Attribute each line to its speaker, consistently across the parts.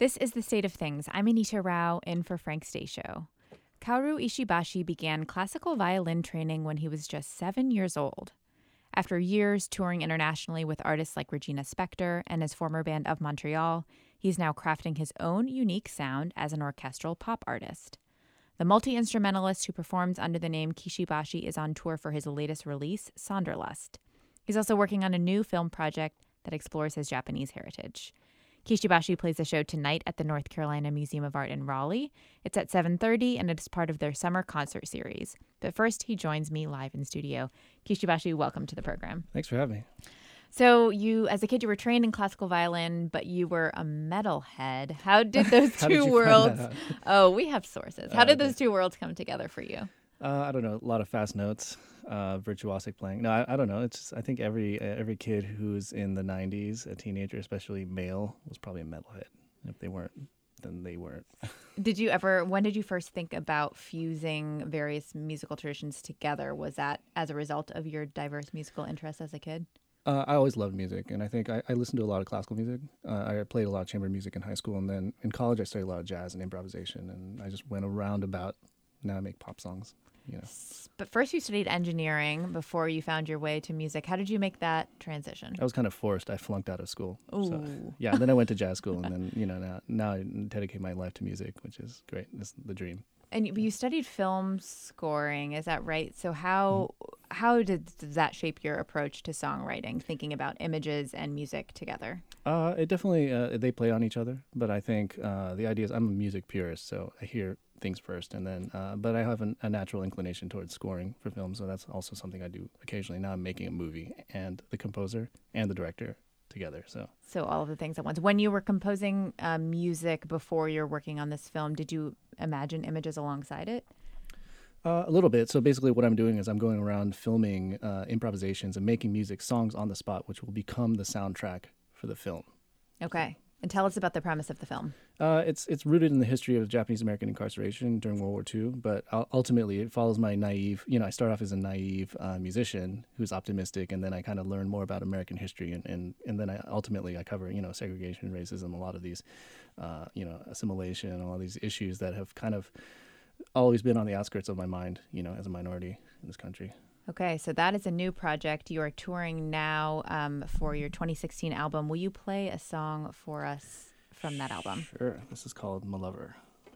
Speaker 1: This is The State of Things. I'm Anita Rao, in for Frank Stasio. Kaoru Ishibashi began classical violin training when he was just 7 years old. After years touring internationally with artists like Regina Spektor and his former band of Montreal, he's now crafting his own unique sound as an orchestral pop artist. The multi-instrumentalist who performs under the name Kishibashi is on tour for his latest release, Sonderlust. He's also working on a new film project that explores his Japanese heritage. Kishibashi plays a show tonight at the North Carolina Museum of Art in Raleigh. It's at 7:30, and it is part of their summer concert series. But first, he joins me live in studio. Kishibashi, welcome to the program.
Speaker 2: Thanks for having me.
Speaker 1: So you, as a kid, you were trained in classical violin, but you were a metalhead. How did those two worlds... Oh, we have sources. How did those two worlds come together for you?
Speaker 2: I don't know. A lot of fast notes, virtuosic playing. No, I don't know. It's just, I think every kid who's in the 90s, a teenager, especially male, was probably a metalhead. If they weren't, then they weren't.
Speaker 1: When did you first think about fusing various musical traditions together? Was that as a result of your diverse musical interests as a kid?
Speaker 2: I always loved music, and I think I listened to a lot of classical music. I played a lot of chamber music in high school, and then in college I studied a lot of jazz and improvisation, and I just went around about, now I make pop songs. You know.
Speaker 1: But first you studied engineering before you found your way to music. How did you make that transition?
Speaker 2: I was kind of forced. I flunked out of school.
Speaker 1: Ooh.
Speaker 2: So, yeah, and then I went to jazz school, and then now I dedicate my life to music, which is great. It's the dream.
Speaker 1: And you studied film scoring, is that right? So how does that shape your approach to songwriting, thinking about images and music together?
Speaker 2: It definitely, they play on each other, but I think the idea is I'm a music purist, so I hear things first, and then, but I have a natural inclination towards scoring for film, so that's also something I do occasionally. Now I'm making a movie, and the composer and the director together. So
Speaker 1: all of the things at once. When you were composing music before you're working on this film, did you imagine images alongside it?
Speaker 2: A little bit. So basically what I'm doing is I'm going around filming improvisations and making music, songs on the spot, which will become the soundtrack for the film.
Speaker 1: Okay. And tell us about the premise of the film.
Speaker 2: It's rooted in the history of Japanese American incarceration during World War II, but ultimately it follows my naive, I start off as a naive musician who's optimistic, and then I kind of learn more about American history, and then I cover, segregation, racism, a lot of these, assimilation, all these issues that have kind of always been on the outskirts of my mind, as a minority in this country.
Speaker 1: Okay, so that is a new project. You are touring now for your 2016 album. Will you play a song for us from that album?
Speaker 2: Sure. This is called My Lover.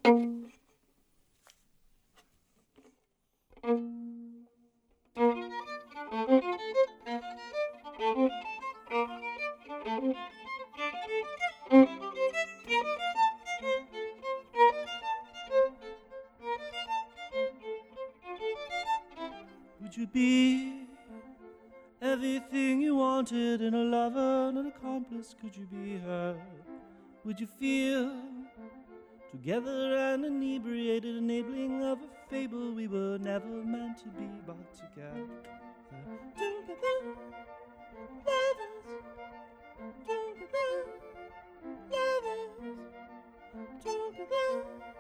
Speaker 2: Would you be everything you wanted in a lover and an accomplice? Could you be her? Would you feel together and inebriated, enabling of a fable we were never meant to be, but together, lovers, together, lovers, together,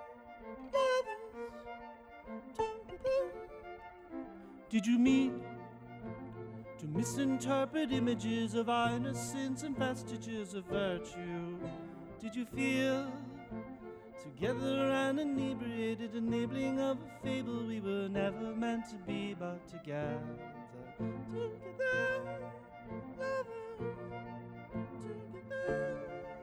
Speaker 2: lovers, together. Did you meet to misinterpret images of our innocence and vestiges of virtue? Did you feel together and inebriated, enabling of a fable we were never meant to be, but together, together, lovers, together.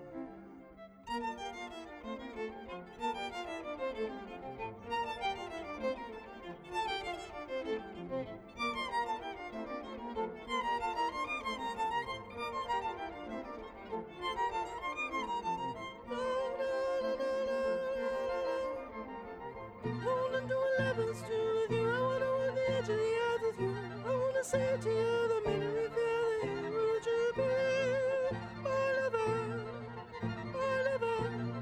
Speaker 2: Holding to 11 still with you, I wanna on the edge of the earth with you. I wanna say to you the minute we feel the air. Would you be my lover, my lover?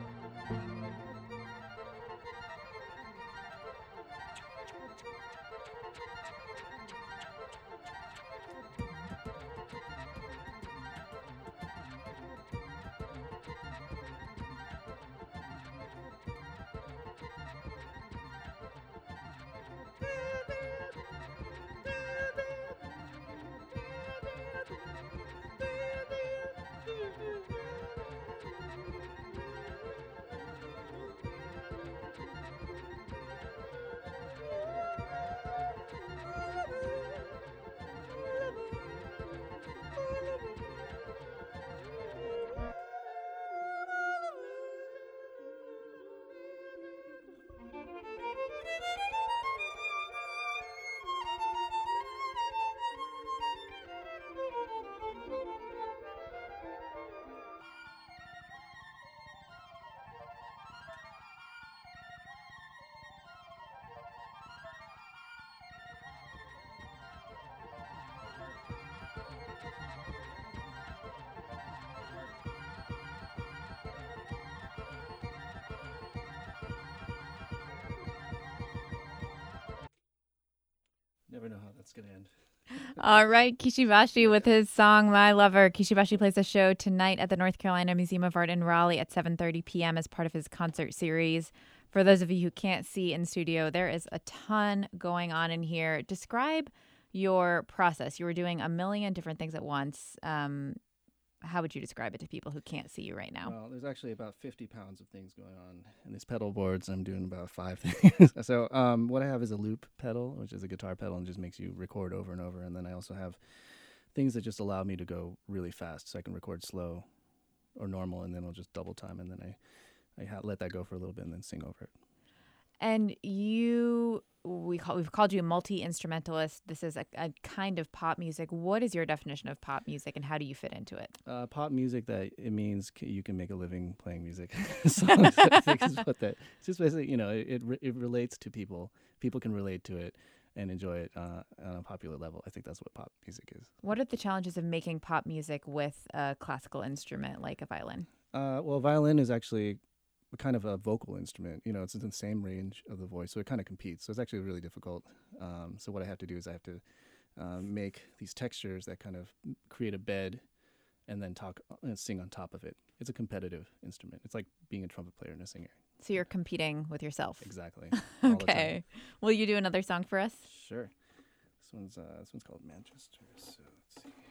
Speaker 2: never know how that's going to end.
Speaker 1: All right, Kishibashi with his song My Lover. Kishibashi plays a show tonight at the North Carolina Museum of Art in Raleigh at 7:30 p.m. as part of his concert series. For those of you who can't see in studio, there is a ton going on in here. Describe your process. You were doing a million different things at once. How would you describe it to people who can't see you right now?
Speaker 2: Well, there's actually about 50 pounds of things going on in these pedal boards. I'm doing about 5 things. So what I have is a loop pedal, which is a guitar pedal and just makes you record over and over. And then I also have things that just allow me to go really fast. So I can record slow or normal, and then I'll just double time. And then I let that go for a little bit and then sing over it.
Speaker 1: And we've called you a multi-instrumentalist. This is a kind of pop music. What is your definition of pop music, and how do you fit into it?
Speaker 2: Pop music, that it means you can make a living playing music. Songs, I think is what that. It's just basically, it relates to people. People can relate to it and enjoy it on a popular level. I think that's what pop music is.
Speaker 1: What are the challenges of making pop music with a classical instrument like a violin?
Speaker 2: Well, violin is actually kind of a vocal instrument. It's in the same range of the voice, so it kind of competes. So it's actually really difficult. So what I have to do is I have to make these textures that kind of create a bed and then talk and sing on top of it. It's a competitive instrument. It's like being a trumpet player and a singer.
Speaker 1: So you're competing with yourself.
Speaker 2: Exactly.
Speaker 1: Okay. Will you do another song for us?
Speaker 2: Sure. This one's called Manchester. So let's see.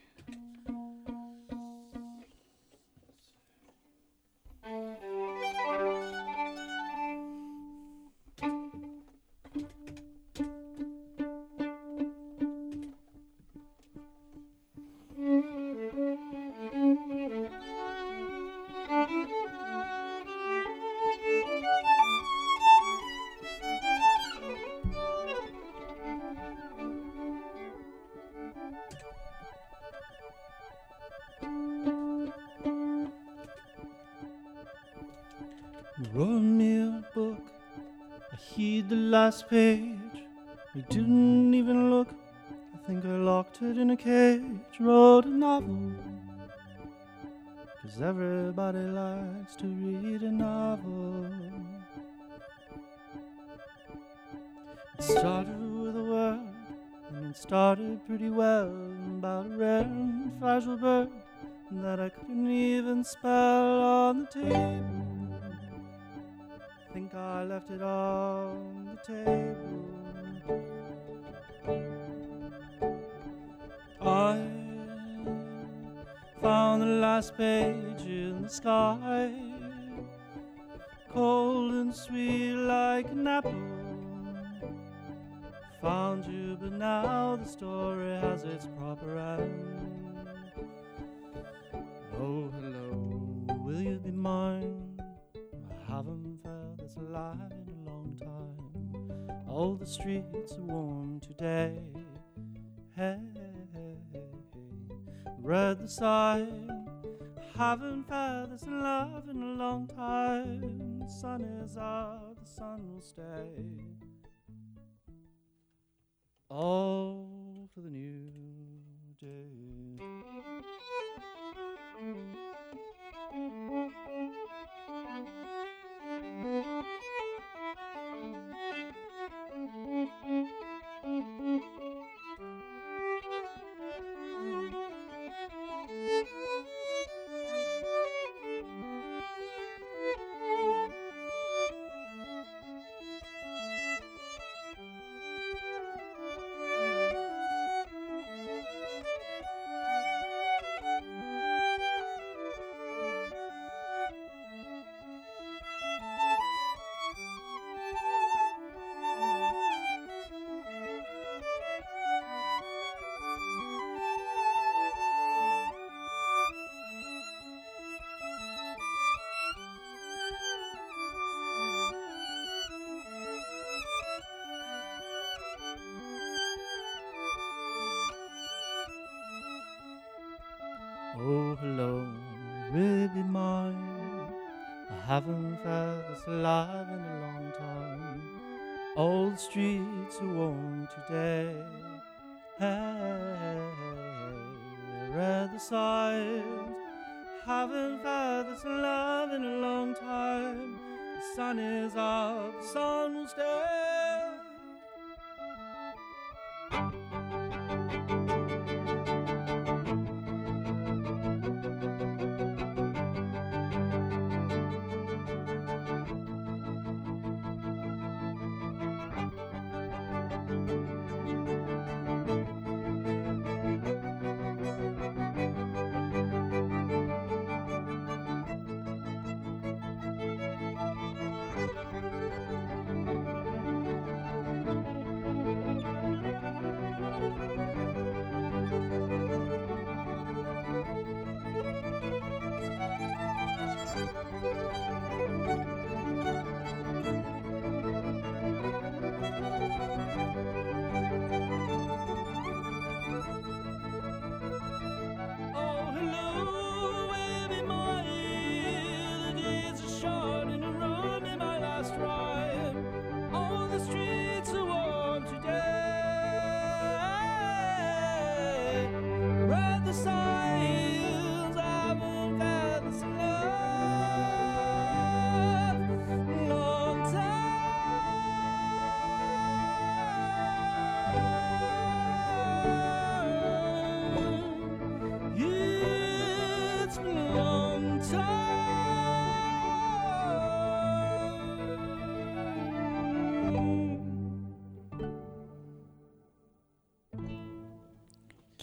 Speaker 2: Wrote me a book, I heed the last page. I didn't even look, I think I locked it in a cage. Wrote a novel, 'cause everybody likes to read a novel. It started with a word, and it started pretty well, about a rare and fragile bird that I couldn't even spell on the table. I think I left it on the table. I found the last page in the sky, cold and sweet like an apple. Found you, but now the story has its proper end. Oh, hello, will you be mine? I haven't felt this alive in a long time. All the streets are warm today. Hey, read the sign. Haven't felt this love in a long time. The sun is out, the sun will stay. All for the new day. Oh, hello, will you be mine? I haven't felt this alive in a long time. All the streets are warm today. Hey, I read the signs. Haven't felt this love in a long time. The sun is out, the sun will stay.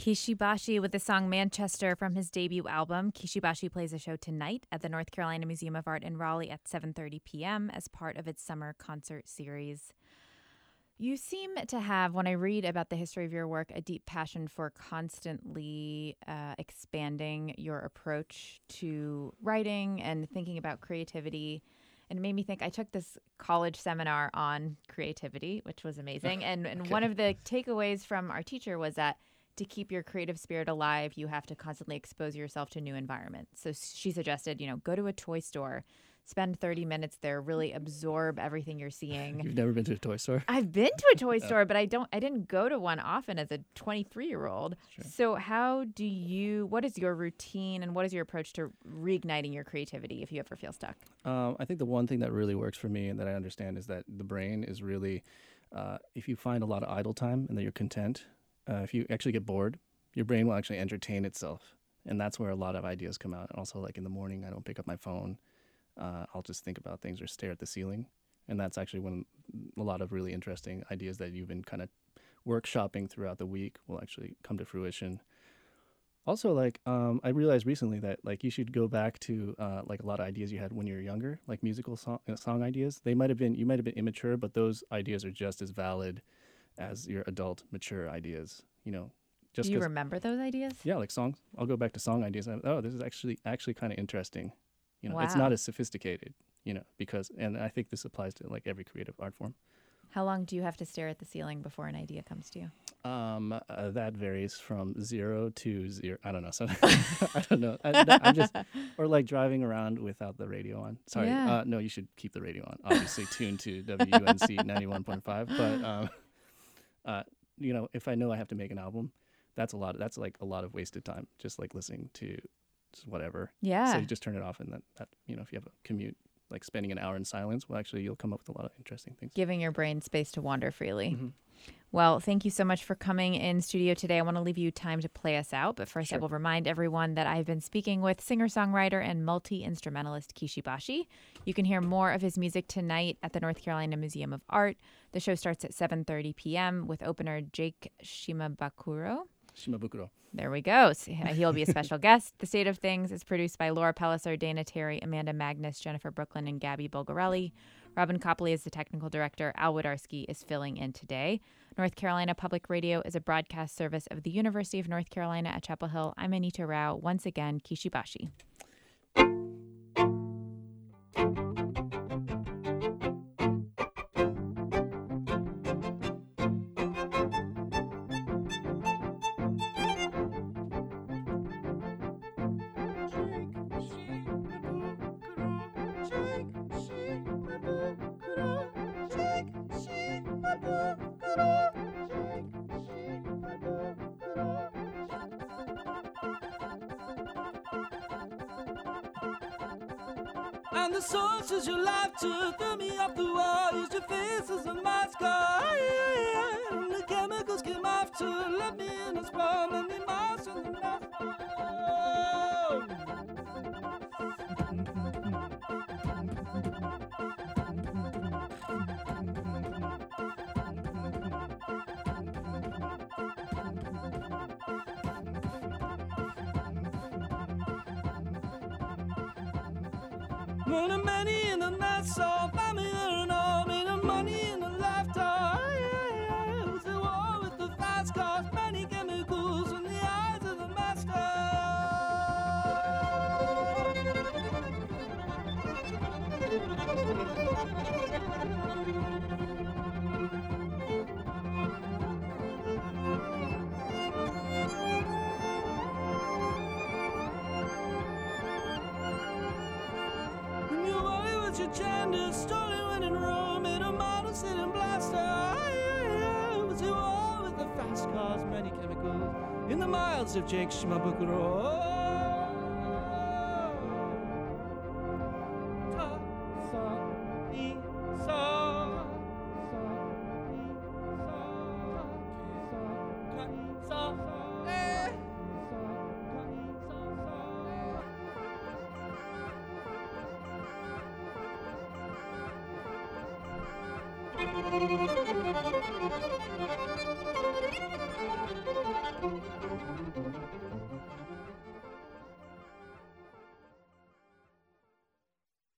Speaker 1: Kishibashi with the song Manchester from his debut album. Kishibashi plays a show tonight at the North Carolina Museum of Art in Raleigh at 7:30 p.m. as part of its summer concert series. You seem to have, when I read about the history of your work, a deep passion for constantly expanding your approach to writing and thinking about creativity. And it made me think, I took this college seminar on creativity, which was amazing. And
Speaker 2: Okay.
Speaker 1: one of the takeaways from our teacher was that to keep your creative spirit alive, you have to constantly expose yourself to new environments. So she suggested, go to a toy store, spend 30 minutes there, really absorb everything you're seeing.
Speaker 2: You've never been to a toy store?
Speaker 1: I've been to a toy store, but I didn't go to one often as a 23-year-old.
Speaker 2: Sure.
Speaker 1: So what is your routine and what is your approach to reigniting your creativity if you ever feel stuck?
Speaker 2: I think the one thing that really works for me and that I understand is that the brain is really, if you find a lot of idle time and that you're content, if you actually get bored, your brain will actually entertain itself. And that's where a lot of ideas come out. And also, like in the morning, I don't pick up my phone. I'll just think about things or stare at the ceiling. And that's actually when a lot of really interesting ideas that you've been kind of workshopping throughout the week will actually come to fruition. Also, I realized recently that you should go back to a lot of ideas you had when you were younger, like musical song ideas. You might have been immature, but those ideas are just as valid as your adult mature ideas. Just
Speaker 1: Do you remember those ideas?
Speaker 2: Yeah, like songs. I'll go back to song ideas. This is actually kind of interesting.
Speaker 1: Wow.
Speaker 2: It's not as sophisticated. And I think this applies to every creative art form.
Speaker 1: How long do you have to stare at the ceiling before an idea comes to you?
Speaker 2: That varies from 0 to 0. I don't know. So I don't know. I'm just, or driving around without the radio on. Sorry.
Speaker 1: Yeah.
Speaker 2: No, you should keep the radio on. Obviously tuned to WUNC 91.5. But if I know I have to make an album, that's a lot of wasted time. Just listening to just whatever.
Speaker 1: Yeah.
Speaker 2: So you just turn it off, and that if you have a commute, spending an hour in silence, well, actually, you'll come up with a lot of interesting things.
Speaker 1: Giving your brain space to wander freely.
Speaker 2: Mm-hmm.
Speaker 1: Well, thank you so much for coming in studio today. I want to leave you time to play us out. But first,
Speaker 2: Sure.
Speaker 1: I will remind everyone that I've been speaking with singer-songwriter and multi-instrumentalist Kishibashi. You can hear more of his music tonight at the North Carolina Museum of Art. The show starts at 7:30 p.m. with opener Jake Shimabukuro.
Speaker 2: Shimabukuro.
Speaker 1: There we go. So he'll be a special guest. The State of Things is produced by Laura Pellicer, Dana Terry, Amanda Magnus, Jennifer Brooklyn, and Gabby Bulgarelli. Robin Copley is the technical director. Al Wodarski is filling in today. North Carolina Public Radio is a broadcast service of the University of North Carolina at Chapel Hill. I'm Anita Rao. Once again, Kishibashi.
Speaker 3: And the sources your life took threw me off the wall. Used your face as a mask. And the chemicals came after, left me in a spawn. And the mouse and the mouse. More than many in the night saw, family and all, made of money in a lifetime. It was the war with the fast cars, many chemicals in the eyes of the your gender, stolen when in Rome, made a model sitting blaster. It was a war with the fast cars, many chemicals in the miles of Jake Shimabukuro. Thank you.